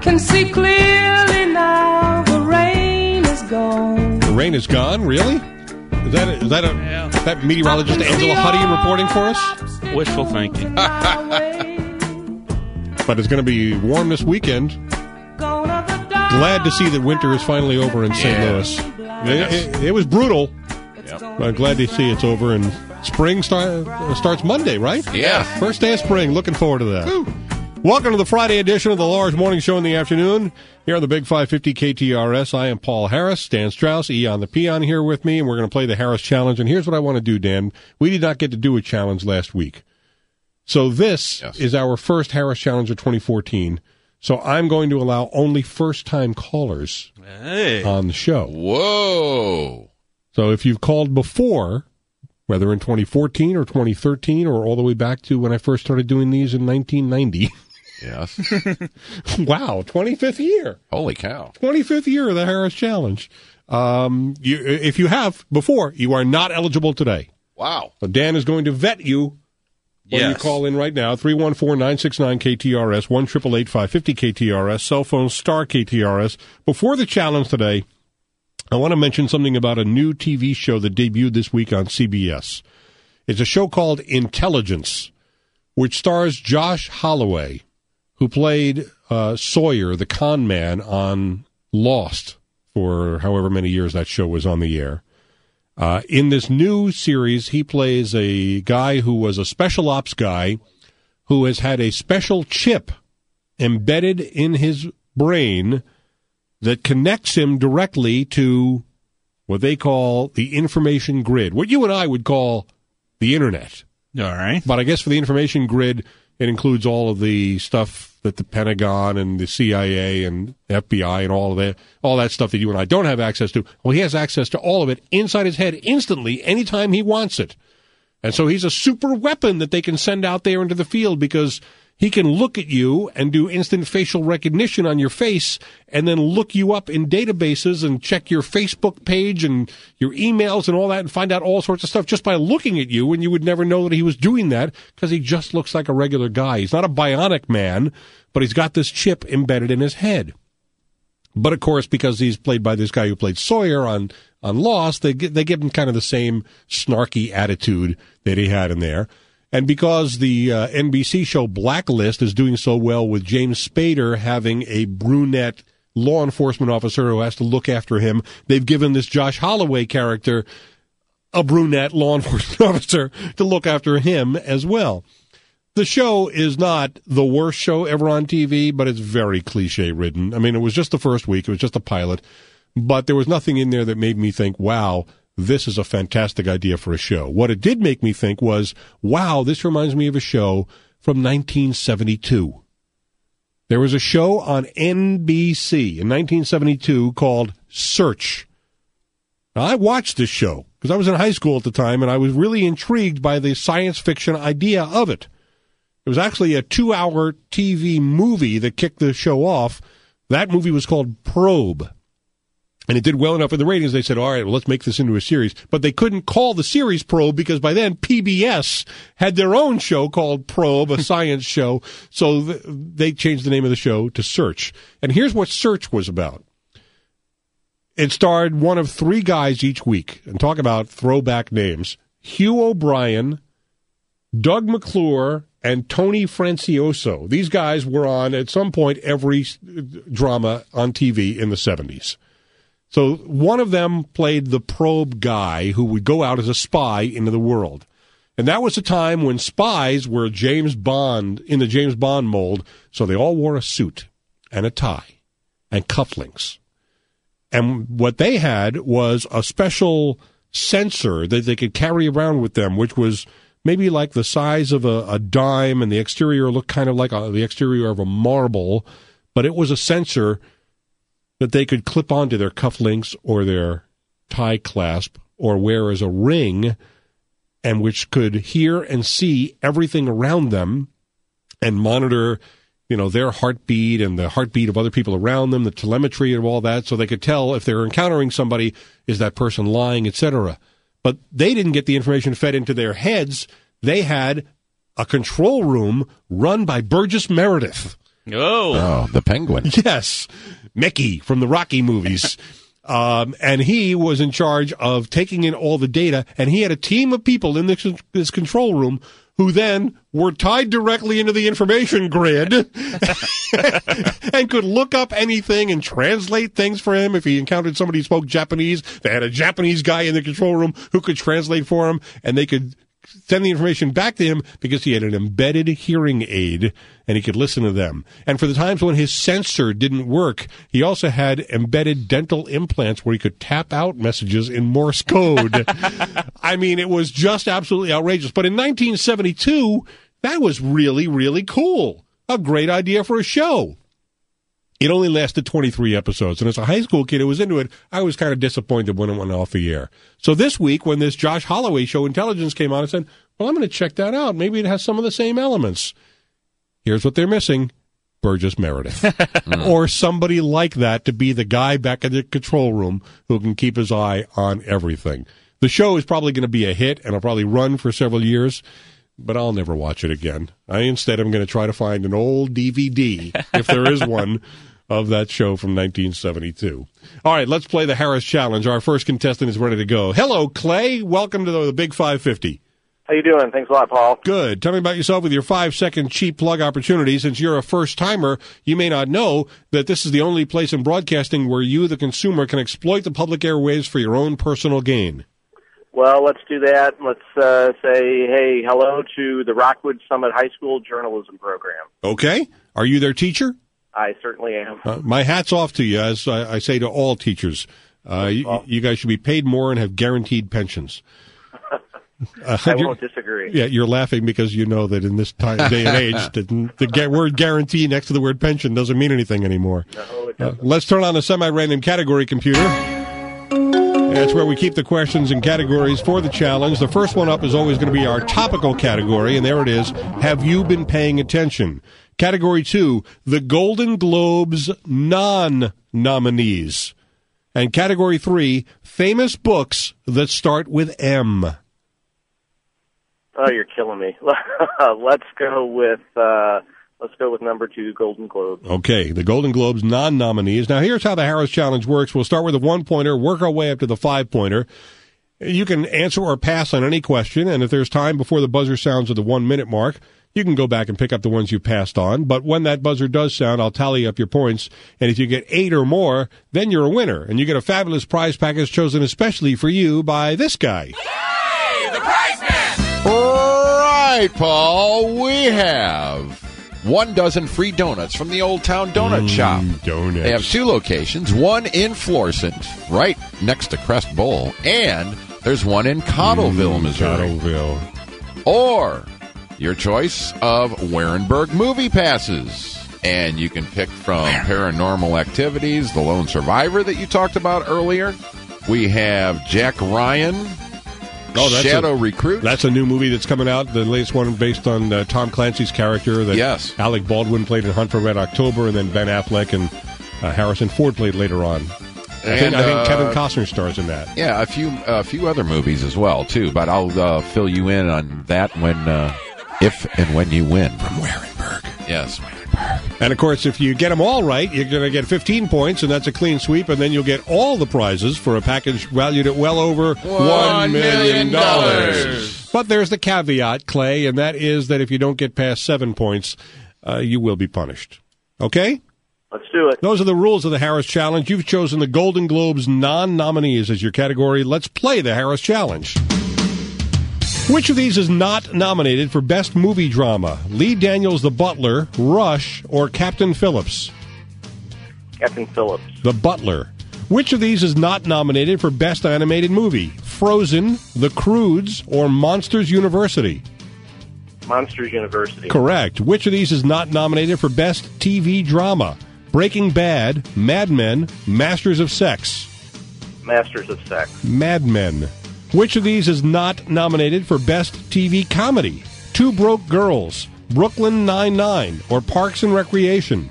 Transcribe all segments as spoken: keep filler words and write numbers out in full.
can see clearly now, the rain is gone. The rain is gone? Really? Is that a, is that a Yeah. that meteorologist Angela Huddy reporting for us? Wishful thinking. But it's going to be warm this weekend. Glad to see that winter is finally over in Saint Yeah. Louis. It, it, it was brutal. Yep. I'm glad to see it's over, and spring start, uh, starts Monday, right? Yeah. First day of spring. Looking forward to that. Woo. Welcome to the Friday edition of the Large Morning Show in the afternoon. Here on the Big five fifty K T R S, I am Paul Harris. Dan Strauss, Eon the Peon here with me, and we're going to play the Harris Challenge. And here's what I want to do, Dan. We did not get to do a challenge last week. So this Yes. is our first Harris Challenge of twenty fourteen. So I'm going to allow only first-time callers Hey. on the show. Whoa. So if you've called before, whether in twenty fourteen or twenty thirteen or all the way back to when I first started doing these in nineteen ninety. Yes. Wow, twenty-fifth year. Holy cow. twenty-fifth year of the Harris Challenge. Um, you, if you have before, you are not eligible today. Wow. So Dan is going to vet you when you Yes. call in right now. three one four, nine six nine, K T R S, one eight eight eight, five five zero, K T R S, cell phone star K T R S. Before the challenge today, I want to mention something about a new T V show that debuted this week on C B S. It's a show called Intelligence, which stars Josh Holloway, who played uh, Sawyer, the con man, on Lost for however many years that show was on the air. Uh, in this new series, he plays a guy who was a special ops guy who has had a special chip embedded in his brain that connects him directly to what they call the information grid, what you and I would call the Internet. All right. But I guess for the information grid, it includes all of the stuff that the Pentagon and the C I A and F B I and all of that, all that stuff that you and I don't have access to. Well, he has access to all of it inside his head instantly, anytime he wants it. And so he's a super weapon that they can send out there into the field because he can look at you and do instant facial recognition on your face and then look you up in databases and check your Facebook page and your emails and all that and find out all sorts of stuff just by looking at you, and you would never know that he was doing that because he just looks like a regular guy. He's not a bionic man, but he's got this chip embedded in his head. But, of course, because he's played by this guy who played Sawyer on, on Lost, they, they give him kind of the same snarky attitude that he had in there. And because the uh, N B C show Blacklist is doing so well with James Spader having a brunette law enforcement officer who has to look after him, they've given this Josh Holloway character a brunette law enforcement officer to look after him as well. The show is not the worst show ever on T V, but it's very cliche-ridden. I mean, it was just the first week. It was just a pilot. But there was nothing in there that made me think, wow, this is a fantastic idea for a show. What it did make me think was, wow, this reminds me of a show from nineteen seventy-two. There was a show on N B C in nineteen seventy-two called Search. Now, I watched this show because I was in high school at the time, and I was really intrigued by the science fiction idea of it. It was actually a two-hour T V movie that kicked the show off. That movie was called Probe. And it did well enough in the ratings, they said, all right, well, let's make this into a series. But they couldn't call the series Probe because by then P B S had their own show called Probe, a science show. So th- they changed the name of the show to Search. And here's what Search was about. It starred one of three guys each week. And talk about throwback names. Hugh O'Brien, Doug McClure, and Tony Francioso. These guys were on, at some point, every drama on T V in the seventies. So one of them played the probe guy who would go out as a spy into the world. And that was a time when spies were James Bond, in the James Bond mold, so they all wore a suit and a tie and cufflinks. And what they had was a special sensor that they could carry around with them, which was maybe like the size of a, a dime, and the exterior looked kind of like a, the exterior of a marble, but it was a sensor that they could clip onto their cufflinks or their tie clasp or wear as a ring, and which could hear and see everything around them and monitor, you know, their heartbeat and the heartbeat of other people around them, the telemetry of all that, so they could tell if they're encountering somebody, is that person lying, et cetera. But they didn't get the information fed into their heads. They had a control room run by Burgess Meredith, Oh. Oh, the penguin. Yes, Mickey from the Rocky movies. Um, and he was in charge of taking in all the data, and he had a team of people in this, this control room who then were tied directly into the information grid and could look up anything and translate things for him. If he encountered somebody who spoke Japanese, they had a Japanese guy in the control room who could translate for him, and they could send the information back to him because he had an embedded hearing aid and he could listen to them. And for the times when his sensor didn't work, he also had embedded dental implants where he could tap out messages in Morse code. I mean, it was just absolutely outrageous. But in nineteen seventy-two, that was really, really cool. A great idea for a show. It only lasted twenty-three episodes, and as a high school kid who was into it, I was kind of disappointed when it went off the air. So this week, when this Josh Holloway show, Intelligence, came on, I said, well, I'm going to check that out. Maybe it has some of the same elements. Here's what they're missing. Burgess Meredith. Or somebody like that to be the guy back in the control room who can keep his eye on everything. The show is probably going to be a hit, and it'll probably run for several years. But I'll never watch it again. I instead am going to try to find an old D V D, if there is one, of that show from nineteen seventy-two. All right, let's play the Harris Challenge. Our first contestant is ready to go. Hello, Clay. Welcome to the, the Big five fifty. How you doing? Thanks a lot, Paul. Good. Tell me about yourself with your five-second cheap plug opportunity. Since you're a first-timer, you may not know that this is the only place in broadcasting where you, the consumer, can exploit the public airwaves for your own personal gain. Well, let's do that. Let's uh, say, hey, hello to the Rockwood Summit High School journalism program. Okay. Are you their teacher? I certainly am. Uh, my hat's off to you, as I, I say to all teachers. Uh, you, you guys should be paid more and have guaranteed pensions. Uh, I won't disagree. Yeah, you're laughing because you know that in this time, day and age, that the ga- word guarantee next to the word pension doesn't mean anything anymore. No, it Uh, doesn't. let's turn on the semi-random category computer. That's where we keep the questions and categories for the challenge. The first one up is always going to be our topical category, and there it is. Have you been paying attention? Category two, the Golden Globes non-nominees. And category three, famous books that start with M. Oh, you're killing me. Let's go with uh, let's go with number two, Golden Globe. Okay, the Golden Globes non-nominees. Now, here's how the Harris Challenge works. We'll start with a one-pointer, work our way up to the five-pointer. You can answer or pass on any question, and if there's time before the buzzer sounds at the one-minute mark, you can go back and pick up the ones you passed on. But when that buzzer does sound, I'll tally up your points, and if you get eight or more, then you're a winner, and you get a fabulous prize package chosen especially for you by this guy. Right, Paul. We have one dozen free donuts from the Old Town Donut Mm, Shop. donuts. They have two locations, one in Florissant, right next to Crest Bowl, and there's one in Cottleville, Missouri. Cottleville. Or your choice of Warenberg movie passes. And you can pick from Paranormal Activities, The Lone Survivor that you talked about earlier. We have Jack Ryan, Oh, that's Shadow a, Recruit. That's a new movie that's coming out, the latest one based on uh, Tom Clancy's character that Yes. Alec Baldwin played in Hunt for Red October, and then Ben Affleck and uh, Harrison Ford played later on. I think, And, I think uh, Kevin Costner stars in that. Yeah, a few a few other movies as well, too. But I'll uh, fill you in on that when, uh, if and when you win. From Warenberg. Yes. And, of course, if you get them all right, you're going to get fifteen points, and that's a clean sweep, and then you'll get all the prizes for a package valued at well over one million dollars. But there's the caveat, Clay, and that is that if you don't get past seven points, uh, you will be punished. Okay? Let's do it. Those are the rules of the Harris Challenge. You've chosen the Golden Globes non-nominees as your category. Let's play the Harris Challenge. Which of these is not nominated for Best Movie Drama? Lee Daniels' The Butler, Rush, or Captain Phillips? Captain Phillips. The Butler. Which of these is not nominated for Best Animated Movie? Frozen, The Croods, or Monsters University? Monsters University. Correct. Which of these is not nominated for Best T V Drama? Breaking Bad, Mad Men, Masters of Sex? Masters of Sex. Mad Men. Which of these is not nominated for Best T V Comedy? Two Broke Girls, Brooklyn Nine-Nine, or Parks and Recreation?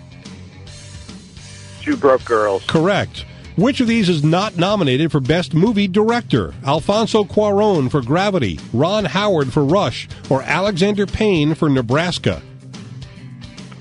Two Broke Girls. Correct. Which of these is not nominated for Best Movie Director? Alfonso Cuarón for Gravity, Ron Howard for Rush, or Alexander Payne for Nebraska?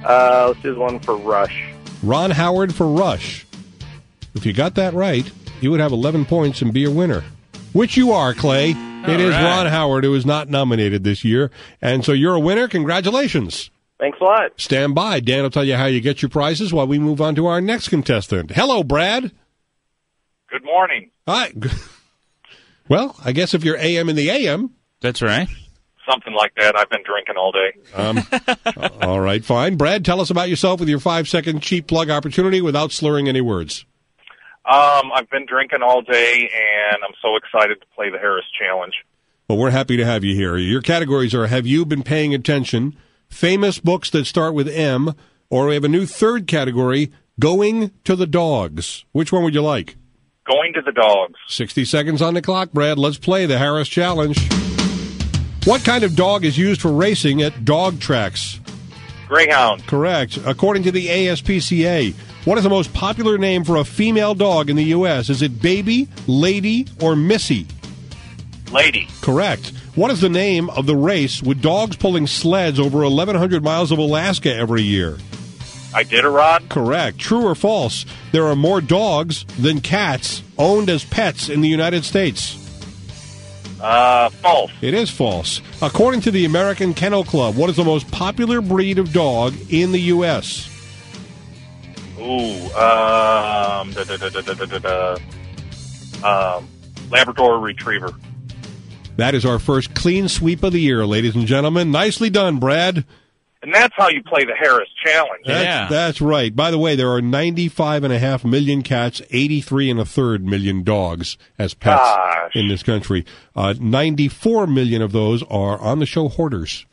Uh, let's do the one for Rush. Ron Howard for Rush. If you got that right, you would have eleven points and be a winner. Which you are, Clay. It All is right. Ron Howard who is not nominated this year. And so you're a winner. Congratulations. Thanks a lot. Stand by. Dan will tell you how you get your prizes while we move on to our next contestant. Hello, Brad. Good morning. Hi. Well, I guess if you're A M in the A M. That's right. Something like that. I've been drinking all day. Um, all right, fine. Brad, tell us about yourself with your five-second cheap plug opportunity without slurring any words. Um, I've been drinking all day, and I'm so excited to play the Harris Challenge. Well, we're happy to have you here. Your categories are Have You Been Paying Attention, Famous Books That Start with M, or we have a new third category, Going to the Dogs. Which one would you like? Going to the Dogs. sixty seconds on the clock, Brad. Let's play the Harris Challenge. What kind of dog is used for racing at dog tracks? Greyhound. Correct. According to the A S P C A, what is the most popular name for a female dog in the U S? Is it Baby, Lady, or Missy? Lady. Correct. What is the name of the race with dogs pulling sleds over eleven hundred miles of Alaska every year? Iditarod. Correct. True or false? There are more dogs than cats owned as pets in the United States. Uh, false. It is false. According to the American Kennel Club, what is the most popular breed of dog in the U S? Ooh, um, da, da, da, da, da, da, da, da. um, Labrador Retriever. That is our first clean sweep of the year, ladies and gentlemen. Nicely done, Brad. And that's how you play the Harris Challenge. That's, Yeah. that's right. By the way, there are ninety-five and a half million cats, eighty-three and a third million dogs as pets Gosh. in this country. Uh, ninety-four million of those are on the show hoarders.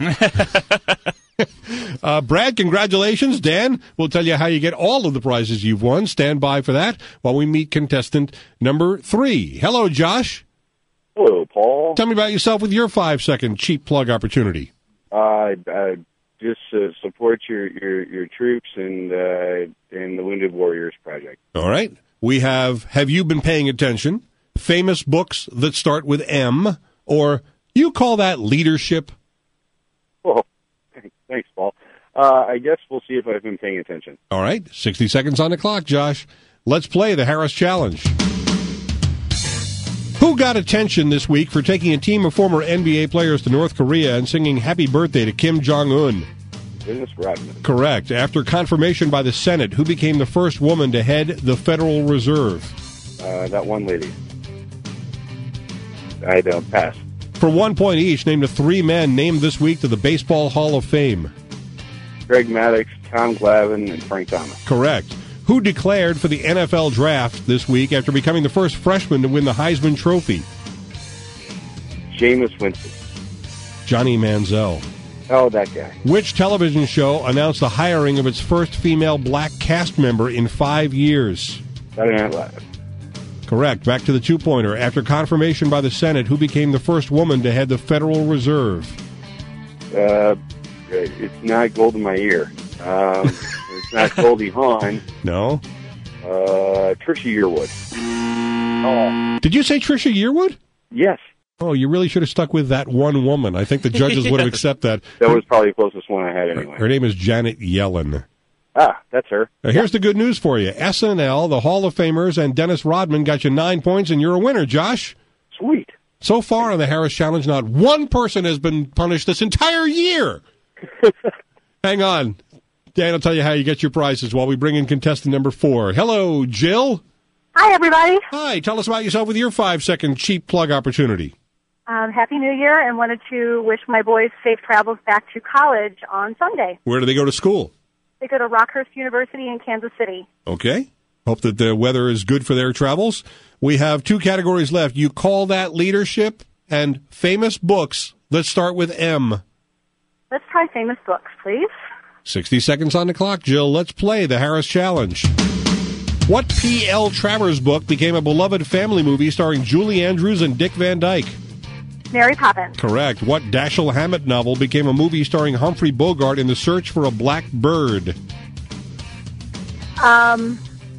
uh, Brad, congratulations. Dan will tell you how you get all of the prizes you've won. Stand by for that while we meet contestant number three. Hello, Josh. Hello, Paul. Tell me about yourself with your five-second cheap plug opportunity. Uh, uh, just uh, support your, your, your troops and uh, and the Wounded Warriors Project. All right. We have Have You Been Paying Attention? Famous Books That Start with M, or you call that leadership? Oh, thanks, Paul. Uh, I guess we'll see if I've been paying attention. All right. sixty seconds on the clock, Josh. Let's play the Harris Challenge. Who got attention this week for taking a team of former N B A players to North Korea and singing happy birthday to Kim Jong-un? Dennis Rodman. Correct. After confirmation by the Senate, who became the first woman to head the Federal Reserve? Uh, that one lady. I don't pass. For one point each, name the three men named this week to the Baseball Hall of Fame. Greg Maddux, Tom Glavine, and Frank Thomas. Correct. Who declared for the N F L draft this week after becoming the first freshman to win the Heisman Trophy? Jameis Winston. Johnny Manziel. Oh, that guy. Which television show announced the hiring of its first female black cast member in five years? Saturday Night Live. Correct. Back to the two-pointer. After confirmation by the Senate, who became the first woman to head the Federal Reserve? Uh, it's not Golda Meir. Um, it's not Goldie Hawn. No. Uh, Trisha Yearwood. Oh, Did you say Trisha Yearwood? yes. Oh, you really should have stuck with that one woman. I think the judges would have Yes. accepted that. That was probably the closest one I had anyway. Her name is Janet Yellen. Ah, that's her. Now, here's the good news for you. S N L, the Hall of Famers, and Dennis Rodman got you nine points, and you're a winner, Josh. Sweet. So far on the Harris Challenge, not one person has been punished this entire year. Hang on. Dan will tell you how you get your prizes while we bring in contestant number four. Hello, Jill. Hi, everybody. Hi, tell us about yourself with your five-second cheap plug opportunity. Um, Happy New Year, and wanted to wish my boys safe travels back to college on Sunday. Where do they go to school? They go to Rockhurst University in Kansas City. Okay. Hope that the weather is good for their travels. We have two categories left. You call that leadership and famous books that start with M. Let's try famous books, please. sixty seconds on the clock, Jill. Let's play the Harris Challenge. What P L. Travers book became a beloved family movie starring Julie Andrews and Dick Van Dyke? Mary Poppins. Correct. What Dashiell Hammett novel became a movie starring Humphrey Bogart in the search for a black bird? Um,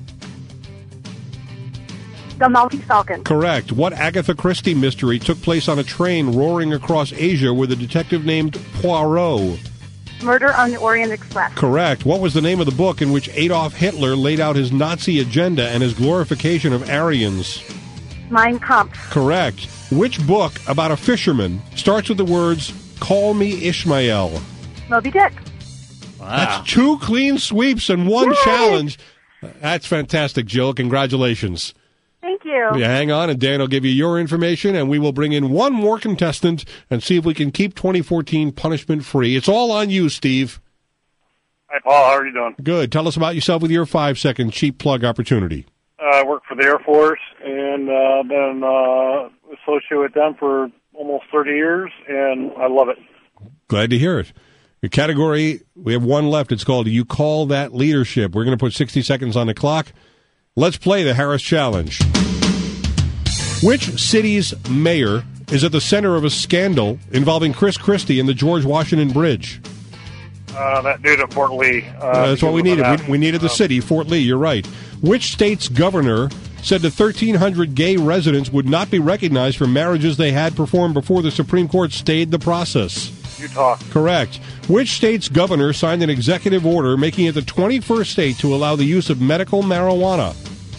The Maltese Falcon. Correct. What Agatha Christie mystery took place on a train roaring across Asia with a detective named Poirot? Murder on the Orient Express. Correct. What was the name of the book in which Adolf Hitler laid out his Nazi agenda and his glorification of Aryans? Mein Kampf. Correct. Which book about a fisherman starts with the words, "Call me Ishmael"? Moby Dick. Wow. That's two clean sweeps and one Yay! challenge. That's fantastic, Jill. Congratulations. Thank you. Yeah, hang on, and Dan will give you your information, and we will bring in one more contestant and see if we can keep twenty fourteen punishment-free. It's all on you, Steve. Hi, Paul. How are you doing? Good. Tell us about yourself with your five-second cheap plug opportunity. Uh, I work for the Air Force and uh, been uh, associated with them for almost thirty years, and I love it. Glad to hear it. Your category, we have one left. It's called You Call That Leadership. We're going to put sixty seconds on the clock. Let's play the Harris Challenge. Which city's mayor is at the center of a scandal involving Chris Christie and the George Washington Bridge? Uh, that dude at Fort Lee. Uh, Uh, that's what we needed. that. We, we needed the Um, city, Fort Lee. You're right. Which state's governor said the thirteen hundred gay residents would not be recognized for marriages they had performed before the Supreme Court stayed the process? Utah. Correct. Which state's governor signed an executive order making it the twenty-first state to allow the use of medical marijuana?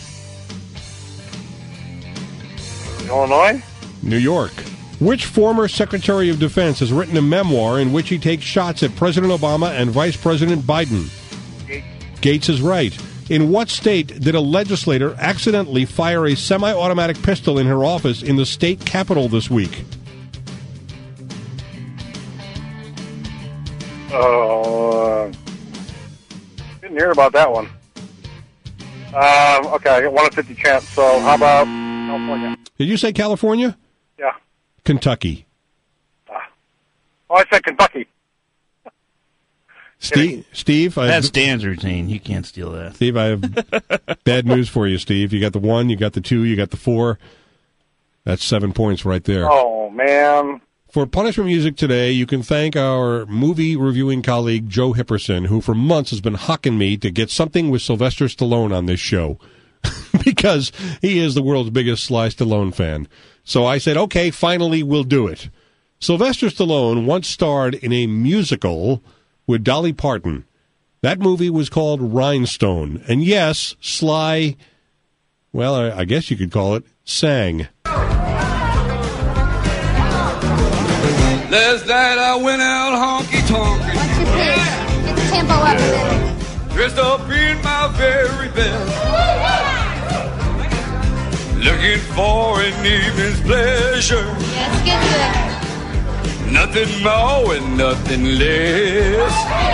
Illinois. New York. Which former Secretary of Defense has written a memoir in which he takes shots at President Obama and Vice President Biden? Gates. Gates is right. In what state did a legislator accidentally fire a semi-automatic pistol in her office in the state capitol this week? Oh, uh, didn't hear about that one. Um, okay, I got one in fifty chance. So how about California? Did you say California? Yeah. Kentucky. Ah. Oh, I said Kentucky. Steve, Steve, I That's have, Dan's routine. You can't steal that. Steve, I have bad news for you, Steve. You got the one, you got the two, you got the four. That's seven points right there. Oh man. For punishment music today, you can thank our movie reviewing colleague Joe Hipperson, who for months has been hucking me to get something with Sylvester Stallone on this show because he is the world's biggest Sly Stallone fan. So I said, okay, finally we'll do it. Sylvester Stallone once starred in a musical with Dolly Parton. That movie was called Rhinestone. And yes, Sly, well, I I guess you could call it, sang. Last night I went out honky-tonkin'. What's your pace? Get the tempo up a bit. Dressed up in my very best. Looking for an evening's pleasure. Yes, get to Nothing more and nothing less.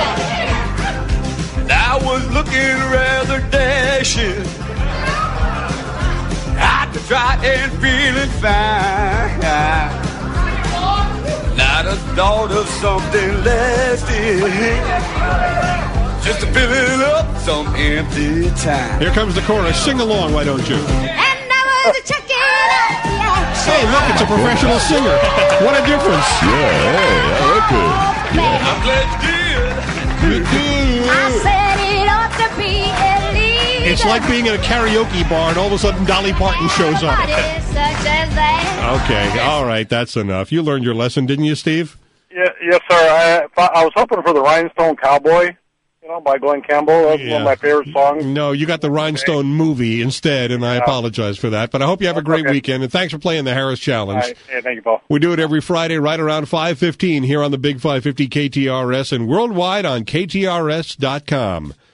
I was looking rather dashing. I could try and feeling fine. Not a thought of something lasting. Just to fill it up some empty time. Here comes the chorus. Sing along, why don't you? it. And I was checking out the action. Hey, look, it's a professional singer. What a difference. Yeah, hey, I like it. I'm glad you did. I said it ought to be illegal. It's like being in a karaoke bar and all of a sudden Dolly Parton shows up. Nobody such as that. Okay, all right, that's enough. You learned your lesson, didn't you, Steve? Yeah, yes, sir. I, I was hoping for the Rhinestone Cowboy, you know, by Glenn Campbell. That's Yeah. one of my favorite songs. No, you got the Rhinestone movie instead, and I apologize for that. But I hope you have a great Okay. weekend, and thanks for playing the Harris Challenge. All right. Hey, thank you, Paul. We do it every Friday right around five fifteen here on the Big five fifty K T R S and worldwide on K T R S dot com.